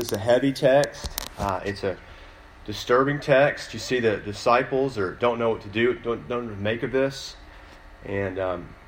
It's a heavy text. It's a disturbing text. You see the disciples don't know what to do, don't know what to make of this. And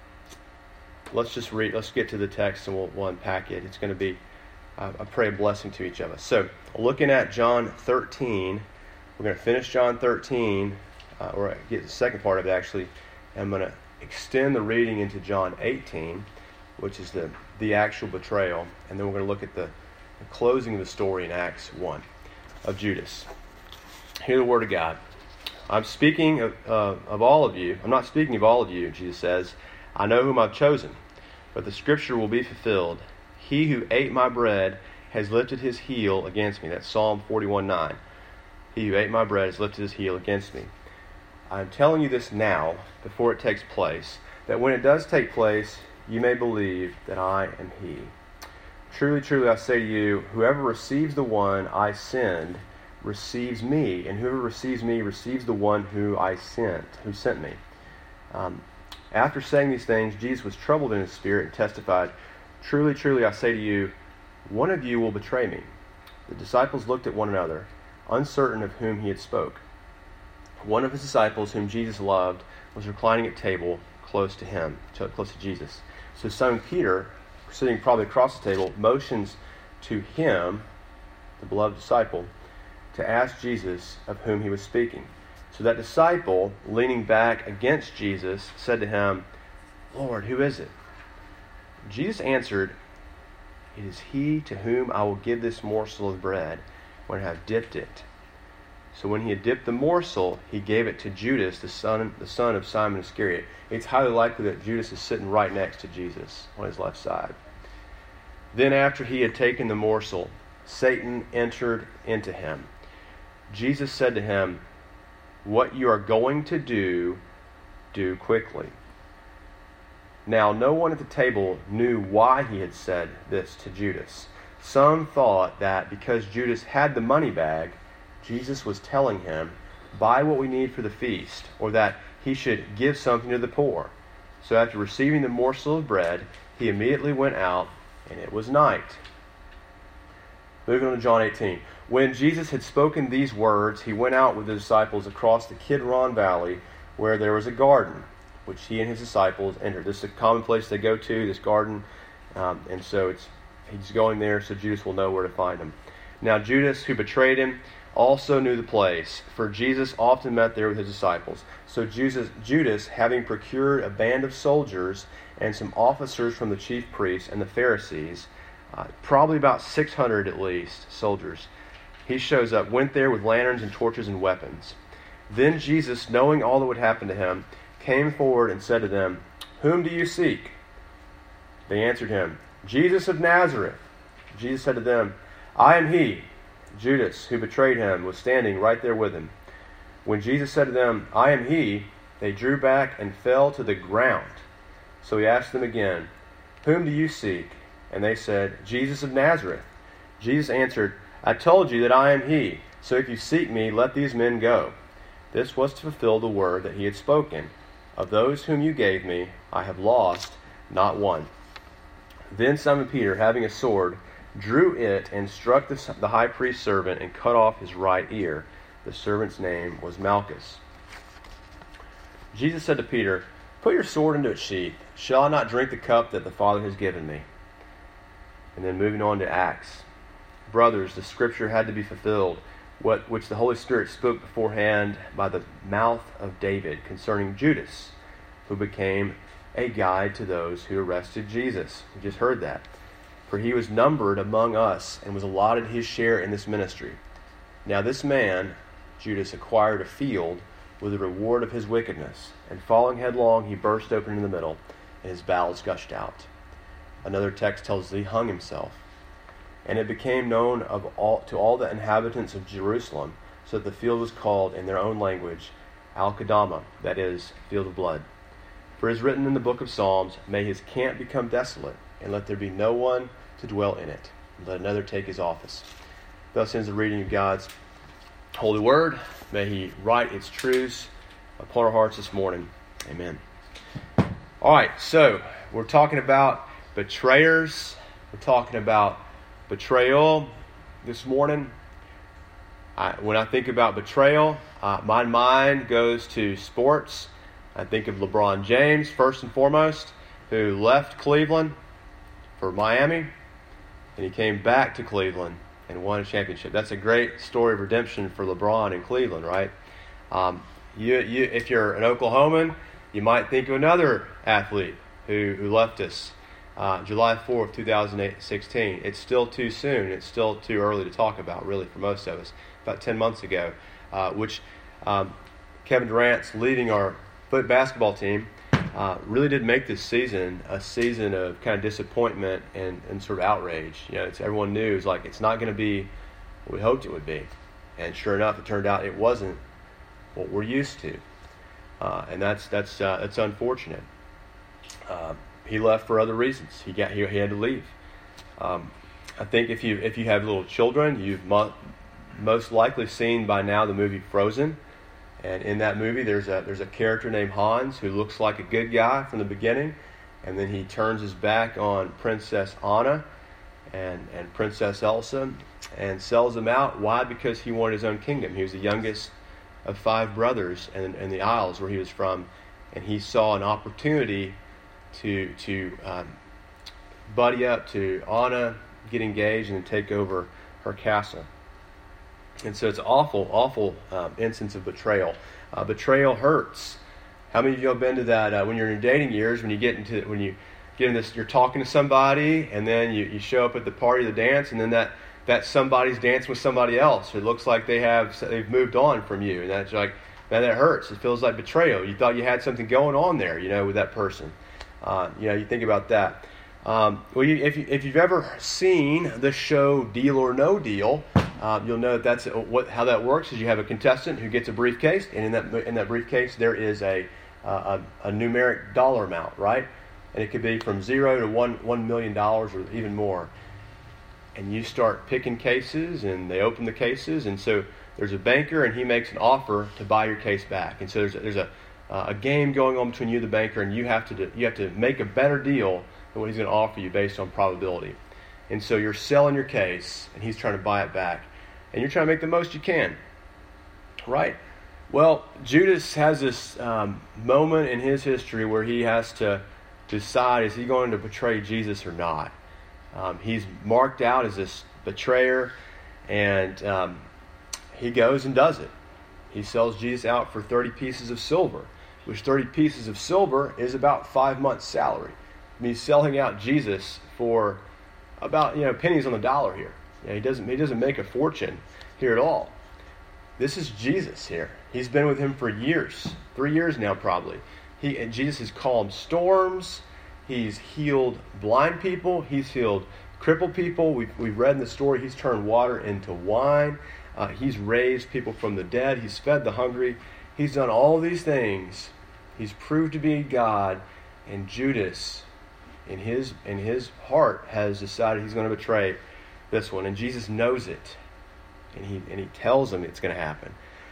let's just read. Let's get to the text and we'll unpack it. It's going to be, I pray, a blessing to each of us. So, looking at John 13, we're going to finish John 13, or get the second part of it actually. And I'm going to extend the reading into John 18, which is the actual betrayal, and then we're going to look at the closing of the story in Acts 1 of Judas. Hear the word of God. I'm speaking of all of you. I'm not speaking of all of you, Jesus says. I know whom I've chosen, but the scripture will be fulfilled. He who ate my bread has lifted his heel against me. That's Psalm 41:9. He who ate my bread has lifted his heel against me. I'm telling you this now, before it takes place, that when it does take place, you may believe that I am he. Truly, truly, I say to you, whoever receives the one I send receives me, and whoever receives me receives the one who sent me. After saying these things, Jesus was troubled in his spirit and testified, truly, truly, I say to you, one of you will betray me. The disciples looked at one another, uncertain of whom he had spoke. One of his disciples, whom Jesus loved, was reclining at table close to Jesus. So Simon Peter, sitting probably across the table, motions to him, the beloved disciple, to ask Jesus of whom he was speaking. So that disciple, leaning back against Jesus, said to him, Lord, who is it? Jesus answered, it is he to whom I will give this morsel of bread when I have dipped it. So when he had dipped the morsel, he gave it to Judas, the son of Simon Iscariot. It's highly likely that Judas is sitting right next to Jesus on his left side. Then after he had taken the morsel, Satan entered into him. Jesus said to him, what you are going to do, do quickly. Now no one at the table knew why he had said this to Judas. Some thought that because Judas had the money bag, Jesus was telling him, buy what we need for the feast, or that he should give something to the poor. So after receiving the morsel of bread, he immediately went out, and it was night. Moving on to John 18. When Jesus had spoken these words, he went out with the disciples across the Kidron Valley, where there was a garden, which he and his disciples entered. This is a common place they go to, this garden, and so he's going there so Judas will know where to find him. Now Judas, who betrayed him, also knew the place, for Jesus often met there with his disciples. So Judas, having procured a band of soldiers and some officers from the chief priests and the Pharisees, probably about 600 at least soldiers, he shows up, went there with lanterns and torches and weapons. Then Jesus, knowing all that would happen to him, came forward and said to them, whom do you seek? They answered him, Jesus of Nazareth. Jesus said to them, I am he. Judas, who betrayed him, was standing right there with him. When Jesus said to them, I am he, they drew back and fell to the ground. So he asked them again, whom do you seek? And they said, Jesus of Nazareth. Jesus answered, I told you that I am he. So if you seek me, let these men go. This was to fulfill the word that he had spoken. Of those whom you gave me, I have lost not one. Then Simon Peter, having a sword, drew it and struck the high priest's servant and cut off his right ear. The servant's name was Malchus. Jesus said to Peter, put your sword into its sheath. Shall I not drink the cup that the Father has given me? And then moving on to Acts. Brothers, the scripture had to be fulfilled, which the Holy Spirit spoke beforehand by the mouth of David concerning Judas, who became a guide to those who arrested Jesus. We just heard that. For he was numbered among us and was allotted his share in this ministry. Now this man, Judas, acquired a field with the reward of his wickedness, and falling headlong, he burst open in the middle, and his bowels gushed out. Another text tells us he hung himself. And it became known to all the inhabitants of Jerusalem, so that the field was called in their own language Al-Qadama, that is, field of blood. For it is written in the book of Psalms, may his camp become desolate, and let there be no one to dwell in it. Let another take his office. Thus ends the reading of God's holy word. May he write its truths upon our hearts this morning. Amen. All right, so we're talking about betrayers. We're talking about betrayal. this morning, when I think about betrayal, my mind goes to sports. I think of LeBron James, first and foremost, who left Cleveland for Miami, and he came back to Cleveland and won a championship. That's a great story of redemption for LeBron in Cleveland, right? If you're an Oklahoman, you might think of another athlete who left us July 4th, 2016. It's still too soon. It's still too early to talk about, really, for most of us. About 10 months ago, Kevin Durant's leading our basketball team, really did make this season a season of kind of disappointment and sort of outrage. Everyone knew it's not going to be what we hoped it would be. And sure enough, it turned out it wasn't what we're used to. And that's unfortunate. He left for other reasons. He had to leave. I think if you have little children, you've most likely seen by now the movie Frozen, and in that movie there's a character named Hans who looks like a good guy from the beginning, and then he turns his back on Princess Anna and Princess Elsa and sells them out. Why? Because he wanted his own kingdom. He was the youngest of 5 brothers in the Isles where he was from, and he saw an opportunity to buddy up to Anna, get engaged, and take over her castle. And so it's an awful instance of betrayal. Betrayal hurts. How many of you have been to that when you're in your dating years, when you get in this, you're talking to somebody, and then you show up at the party, the dance, and then that somebody's dancing with somebody else. It looks like they've moved on from you, and that's like, man, that hurts. It feels like betrayal. You thought you had something going on there, with that person. You think about that. If you've ever seen the show Deal or No Deal, you'll know that's how that works. Is you have a contestant who gets a briefcase, and in that briefcase there is a numeric dollar amount, right? And it could be from 0 to $1 million or even more. And you start picking cases, and they open the cases, and so there's a banker, and he makes an offer to buy your case back. And so there's a game going on between you and the banker, and you have to make a better deal than what he's going to offer you based on probability. And so you're selling your case, and he's trying to buy it back. And you're trying to make the most you can. Right? Well, Judas has this moment in his history where he has to decide, is he going to betray Jesus or not? He's marked out as this betrayer, and he goes and does it. He sells Jesus out for 30 pieces of silver, which 30 pieces of silver is about 5 months' salary. I mean, he's selling out Jesus for about pennies on the dollar here. He doesn't make a fortune here at all. This is Jesus here. He's been with him for years, 3 years now probably. Jesus has calmed storms. He's healed blind people. He's healed crippled people. We've read in the story he's turned water into wine. He's raised people from the dead. He's fed the hungry. He's done all these things. He's proved to be God. And Judas, in his heart, has decided he's going to betray this one. And Jesus knows it. And he tells him it's going to happen.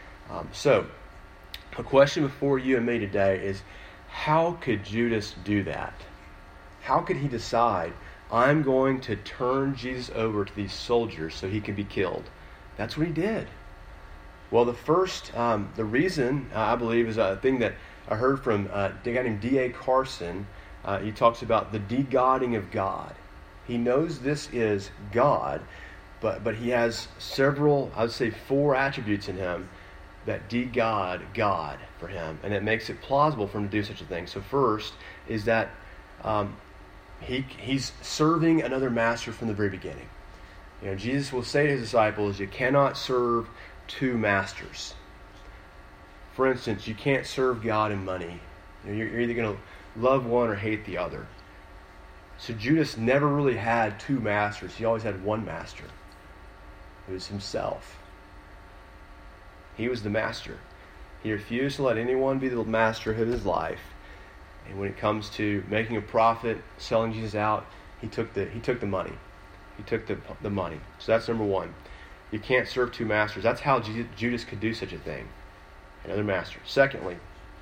So, a question before you and me today is, how could Judas do that? How could he decide, I'm going to turn Jesus over to these soldiers so he can be killed? That's what he did. Well, the reason, I believe, is a thing that I heard from a guy named D.A. Carson. He talks about the de-godding of God. He knows this is God, but he has several, I would say 4 attributes in him that de-god God for him, and it makes it plausible for him to do such a thing. So first is that he's serving another master from the very beginning. Jesus will say to his disciples, you cannot serve 2 masters. For instance, you can't serve God and money. You're either going to love one or hate the other. So Judas never really had 2 masters. He always had one master. It was himself. He was the master. He refused to let anyone be the master of his life. And when it comes to making a profit, selling Jesus out, he took the money. He took the money. So that's number 1. You can't serve 2 masters. That's how Judas could do such a thing. Another master. Secondly,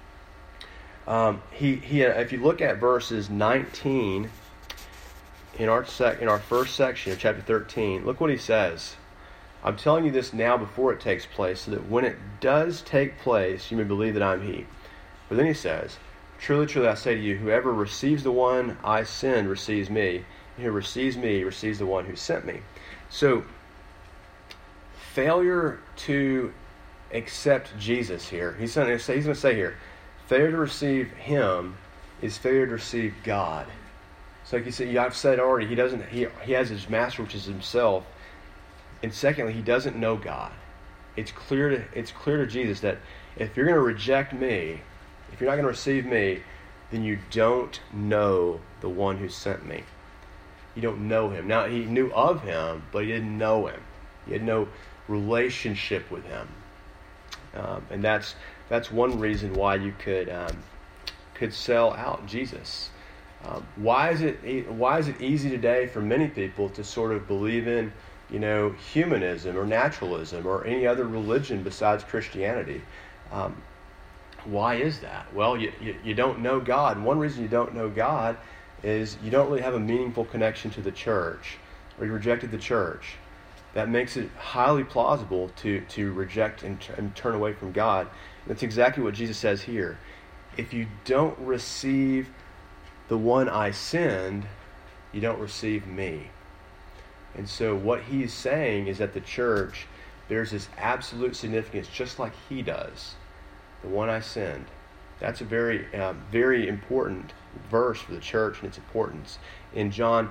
if you look at verses 19 in our first section of chapter 13, look what he says. I'm telling you this now before it takes place, so that when it does take place, you may believe that I'm he. But then he says, truly, truly, I say to you, whoever receives the one I send receives me, and who receives me receives the one who sent me. So, failure to accept Jesus here, he's going to say here, failure to receive him is failure to receive God. So like you said, I've said already, he has his master, which is himself. And secondly, he doesn't know God. It's clear to Jesus that if you're going to reject me, if you're not going to receive me, then you don't know the one who sent me. You don't know him. Now, he knew of him, but he didn't know him. He had no relationship with him. And that's one reason why you could sell out Jesus. Why is it easy today for many people to sort of believe in, humanism or naturalism or any other religion besides Christianity? Why is that? Well, you don't know God. And one reason you don't know God is you don't really have a meaningful connection to the church, or you rejected the church. That makes it highly plausible to reject and turn away from God. And that's exactly what Jesus says here. If you don't receive the one I send, you don't receive me. And so what he's saying is that the church bears this absolute significance just like he does. The one I send. That's a very, very important verse for the church and its importance. In John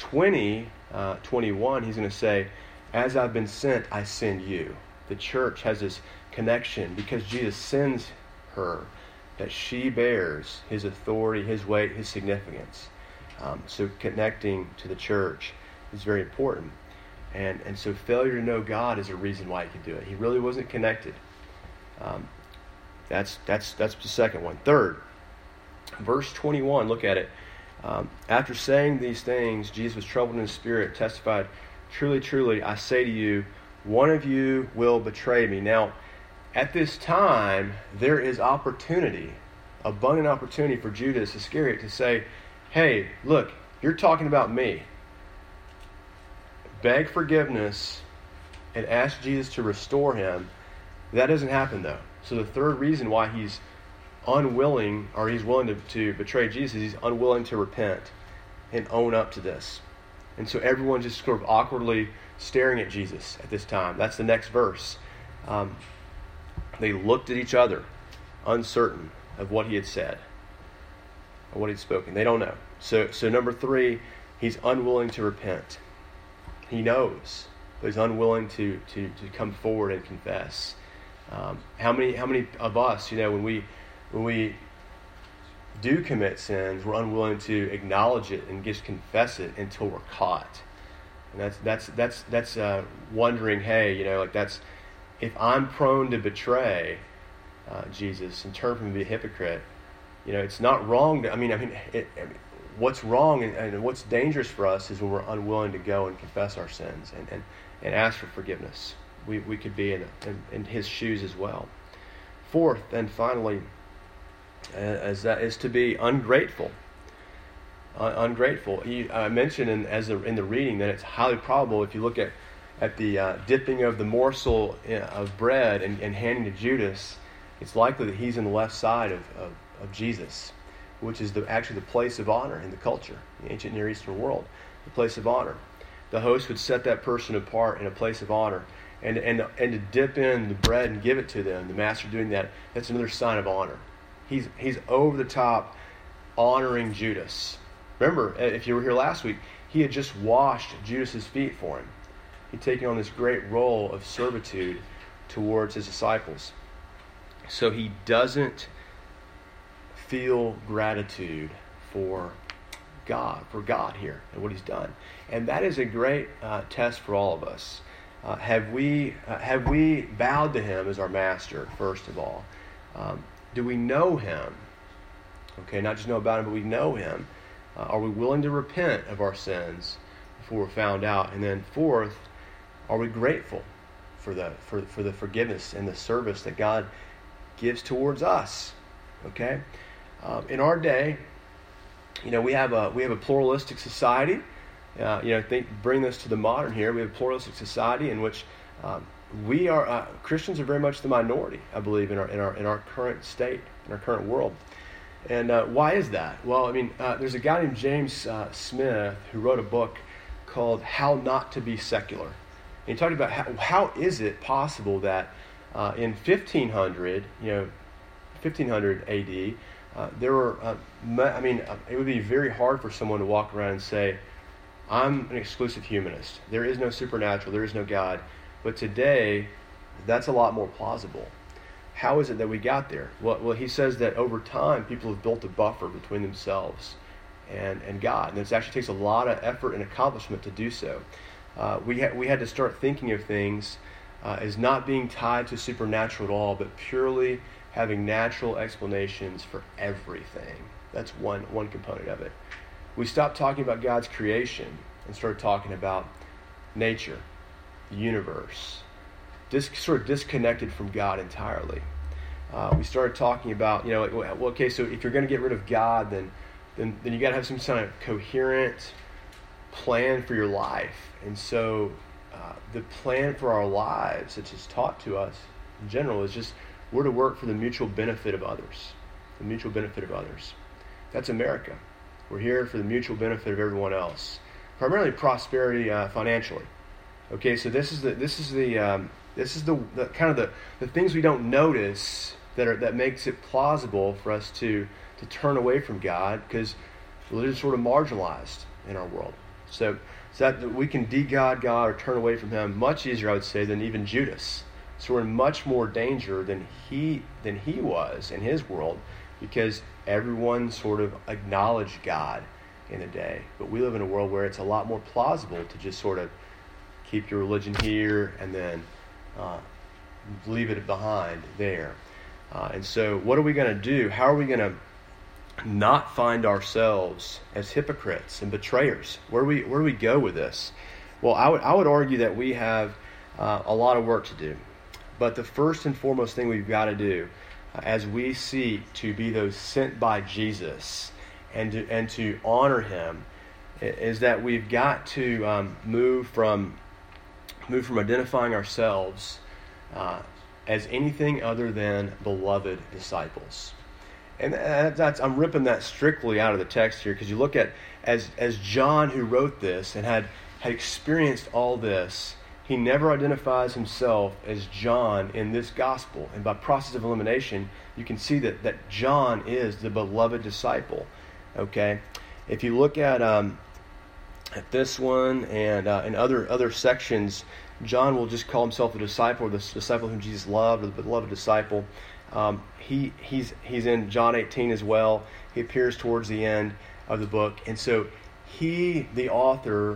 20:21, he's going to say, as I've been sent, I send you. The church has this connection because Jesus sends her, that she bears his authority, his weight, his significance. So connecting to the church is very important. And so failure to know God is a reason why he could do it. He really wasn't connected. That's the second one. Third, verse 21, look at it. After saying these things, Jesus was troubled in his spirit, testified, truly, truly, I say to you, one of you will betray me. Now, at this time, there is opportunity, abundant opportunity for Judas Iscariot to say, hey, look, you're talking about me. Beg forgiveness and ask Jesus to restore him. That doesn't happen, though. So the third reason why he's unwilling, or he's willing to betray Jesus, is he's unwilling to repent and own up to this. And so everyone's just sort of awkwardly staring at Jesus at this time. That's the next verse. They looked at each other, uncertain of what he had said, or what he'd spoken. They don't know. So number 3, he's unwilling to repent. He knows, but he's unwilling to come forward and confess. How many of us, when we do commit sins, we're unwilling to acknowledge it and just confess it until we're caught. And that's wondering, hey, that's, if I'm prone to betray Jesus and turn from him to be a hypocrite, it's not wrong. What's wrong and what's dangerous for us is when we're unwilling to go and confess our sins and ask for forgiveness. We could be in his shoes as well. Fourth, and finally, is to be ungrateful. Ungrateful. I mentioned in the reading that it's highly probable, if you look at the dipping of the morsel of bread and handing to Judas, it's likely that he's on the left side of Jesus, which is actually the place of honor in the culture, the ancient Near Eastern world, the place of honor. The host would set that person apart in a place of honor, and to dip in the bread and give it to them, the master doing that, that's another sign of honor. He's over the top honoring Judas. Remember, if you were here last week, he had just washed Judas's feet for him. He'd taken on this great role of servitude towards his disciples. So he doesn't feel gratitude for God here and what he's done. And that is a great test for all of us. Have we bowed to him as our master, first of all? Do we know him? Okay, not just know about him, but we know him. Are we willing to repent of our sins before we're found out? And then fourth, are we grateful for the forgiveness and the service that God gives towards us? Okay, in our day, we have a pluralistic society. Bring this to the modern here. We have a pluralistic society in which We are Christians are very much the minority, I believe, in our current state, in our current world. And why is that? Well, I mean, there's a guy named James Smith who wrote a book called "How Not to Be Secular." And he talked about how is it possible that in 1500 AD, there were, it would be very hard for someone to walk around and say, I'm an exclusive humanist. There is no supernatural. There is no God. But today, that's a lot more plausible. How is it that we got there? Well, he says that over time, people have built a buffer between themselves and God. And it actually takes a lot of effort and accomplishment to do so. We had to start thinking of things as not being tied to supernatural at all, but purely having natural explanations for everything. That's one component of it. We stopped talking about God's creation and started talking about nature, the universe, sort of disconnected from God entirely. We started talking about, so if you're going to get rid of God, then you got to have some kind of coherent plan for your life. And so the plan for our lives, that's just taught to us in general, is just we're to work for the mutual benefit of others. The mutual benefit of others. That's America. We're here for the mutual benefit of everyone else. Primarily prosperity financially. Okay, so this is the kind of the things we don't notice that makes it plausible for us to turn away from God, because religion is sort of marginalized in our world. So that we can de-God God or turn away from Him much easier, I would say, than even Judas. So we're in much more danger than he was in his world, because everyone sort of acknowledged God in the day. But we live in a world where it's a lot more plausible to just sort of keep your religion here and then leave it behind there. And so what are we going to do? How are we going to not find ourselves as hypocrites and betrayers? Where do we go with this? Well, I would argue that we have a lot of work to do. But the first and foremost thing we've got to do as we seek to be those sent by Jesus and to honor Him is that we've got to move from identifying ourselves as anything other than beloved disciples. And I'm ripping that strictly out of the text here, because you look at as John, who wrote this and had experienced all this, he never identifies himself as John in this gospel. And by process of elimination, you can see that John is the beloved disciple. Okay? If you look at this one and in other sections, John will just call himself the disciple, or the disciple whom Jesus loved, or the beloved disciple. He's in John 18 as well. He appears towards the end of the book. And so he, the author,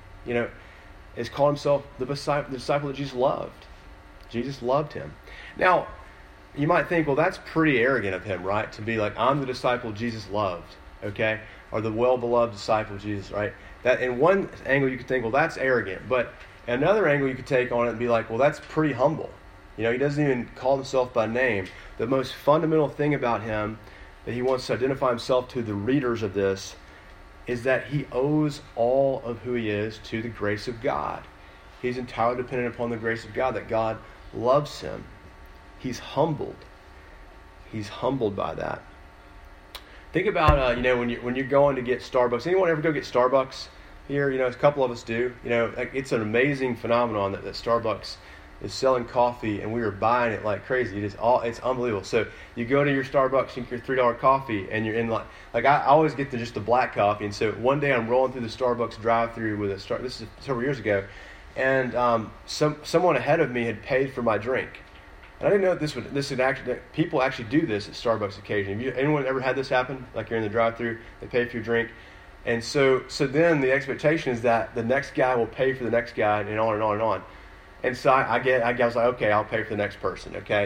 has called himself the disciple that Jesus loved. Jesus loved him. Now, you might think, well, that's pretty arrogant of him, right? To be like, I'm the disciple Jesus loved, okay? Or the well-beloved disciple of Jesus, right? That in one angle you could think, well, that's arrogant. But another angle you could take on it and be like, well, that's pretty humble. He doesn't even call himself by name. The most fundamental thing about him that he wants to identify himself to the readers of this is that he owes all of who he is to the grace of God. He's entirely dependent upon the grace of God, that God loves him. He's humbled. He's humbled by that. Think about, when you're going to get Starbucks. Anyone ever go get Starbucks here? A couple of us do. It's an amazing phenomenon that Starbucks is selling coffee, and we are buying it like crazy. It's unbelievable. So you go to your Starbucks, you get your $3 coffee, and you're in like I always get just the black coffee. And so one day I'm rolling through the Starbucks drive-through with this is several years ago, and someone ahead of me had paid for my drink, and I didn't know that people actually do this at Starbucks occasionally. Anyone ever had this happen? Like you're in the drive-through, they pay for your drink, and so then the expectation is that the next guy will pay for the next guy, and on and on and on. And so I was like, okay, I'll pay for the next person, okay,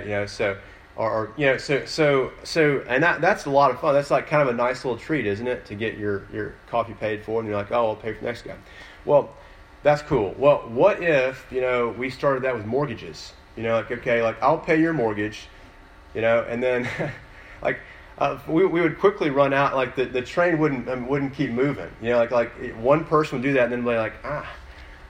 and that's a lot of fun. That's like kind of a nice little treat, isn't it, to get your coffee paid for, and you're like, oh, I'll pay for the next guy. Well, that's cool. Well, what if we started that with mortgages? I'll pay your mortgage, and then we would quickly run out. The train wouldn't keep moving. Like one person would do that, and then be like,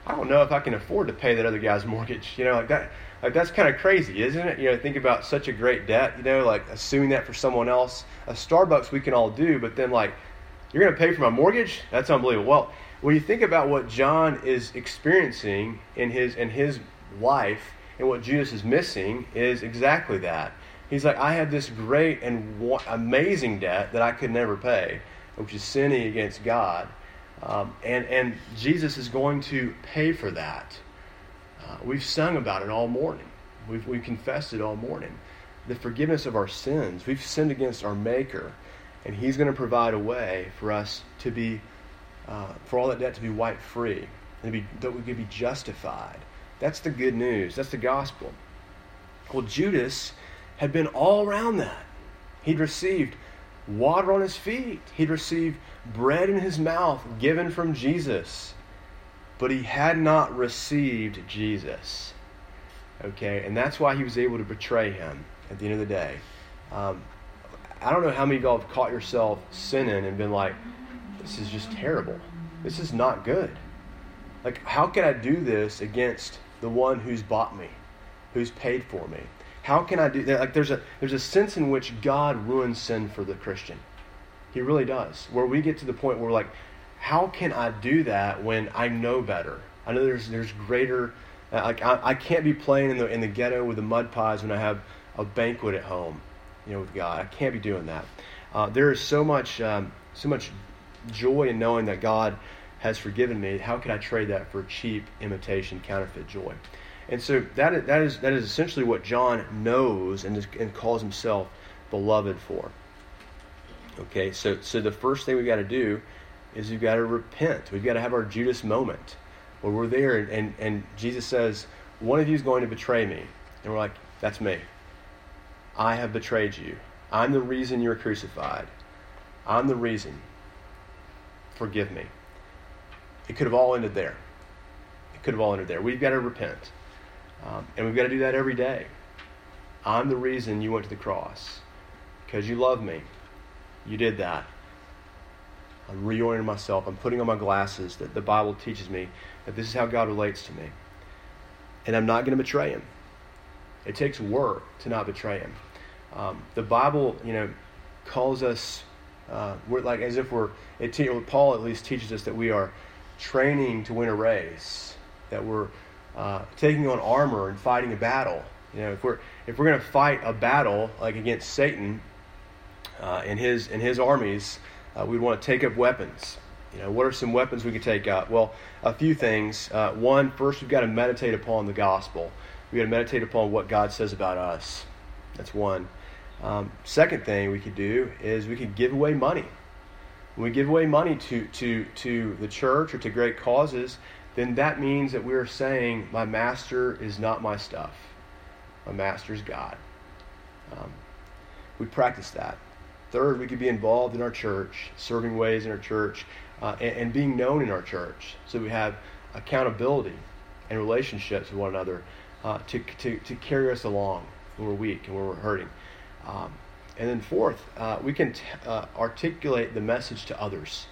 I don't know if I can afford to pay that other guy's mortgage. Like that. Like that's kind of crazy, isn't it? Think about such a great debt, like assuming that for someone else. A Starbucks we can all do, but then like, you're going to pay for my mortgage? That's unbelievable. Well, when you think about what John is experiencing in his life and what Judas is missing is exactly that. He's like, I have this great and amazing debt that I could never pay, which is sinning against God. And Jesus is going to pay for that. We've sung about it all morning. We've confessed it all morning. The forgiveness of our sins. We've sinned against our Maker, and He's going to provide a way for us to be, for all that debt to be wiped free, and that we could be justified. That's the good news. That's the gospel. Well, Judas had been all around that. He'd received water on his feet. He'd received bread in his mouth given from Jesus. But he had not received Jesus. Okay, and that's why he was able to betray him at the end of the day. I don't know how many of y'all have caught yourself sinning and been like, this is just terrible. This is not good. Like, how can I do this against the one who's bought me, who's paid for me? How can I do that? Like, there's a sense in which God ruins sin for the Christian. He really does. Where we get to the point where we're like, how can I do that when I know better? I know there's greater. Like I can't be playing in the ghetto with the mud pies when I have a banquet at home, with God. I can't be doing that. There is so much joy in knowing that God has forgiven me. How can I trade that for cheap imitation, counterfeit joy? And so that is essentially what John knows and calls himself beloved for. Okay, so the first thing we've got to do is we've got to repent. We've got to have our Judas moment where we're there and Jesus says, one of you is going to betray me. And we're like, that's me. I have betrayed you. I'm the reason you're crucified. I'm the reason. Forgive me. It could have all ended there. We've got to repent. And we've got to do that every day. I'm the reason you went to the cross. Because you love me. You did that. I'm reorienting myself. I'm putting on my glasses that the Bible teaches me that this is how God relates to me. And I'm not going to betray him. It takes work to not betray him. The Bible, calls us, we're like as if Paul at least teaches us that we are training to win a race, that we're taking on armor and fighting a battle. If we're going to fight a battle like against Satan and his armies, we'd want to take up weapons. What are some weapons we could take up? Well, a few things. One, first we've got to meditate upon the gospel. We've got to meditate upon what God says about us. That's one. Second thing we could do is we could give away money. When we give away money to the church or to great causes, then that means that we are saying, my master is not my stuff. My master is God. We practice that. Third, we could be involved in our church, serving ways in our church, and being known in our church. So we have accountability and relationships with one another to carry us along when we're weak and when we're hurting. And then fourth, we can articulate the message to others,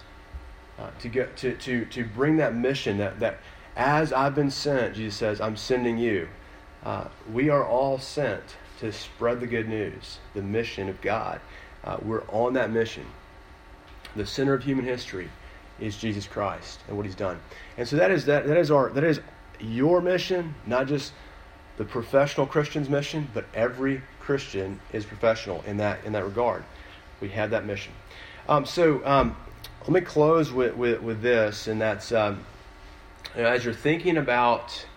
to bring that mission that as I've been sent, Jesus says, I'm sending you. We are all sent to spread the good news, the mission of God. We're on that mission. The center of human history is Jesus Christ and what He's done. And so that is your mission, not just the professional Christian's mission, but every Christian is professional in that regard. We have that mission. Let me close with this, and that's as you're thinking about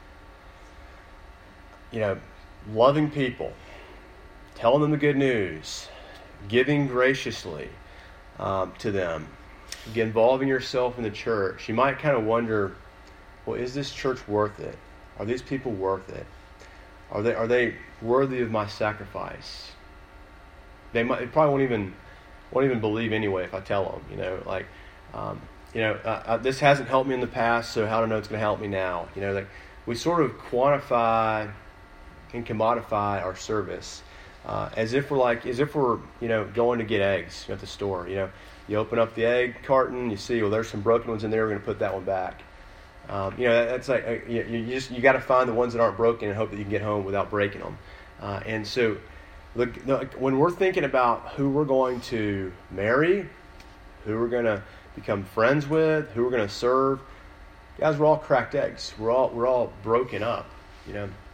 loving people, telling them the good news, giving graciously to them, involving yourself in the church, you might kind of wonder, well, is this church worth it? Are these people worth it? Are they worthy of my sacrifice? They probably won't even believe anyway if I tell them. This hasn't helped me in the past, so how do I know it's going to help me now? We sort of quantify and commodify our service as if we're going to get eggs at the store. You open up the egg carton, you see, well, there's some broken ones in there. We're going to put that one back. That's like you got to find the ones that aren't broken and hope that you can get home without breaking them. And so, when we're thinking about who we're going to marry, who we're going to become friends with, who we're going to serve, guys, we're all cracked eggs. We're all broken up.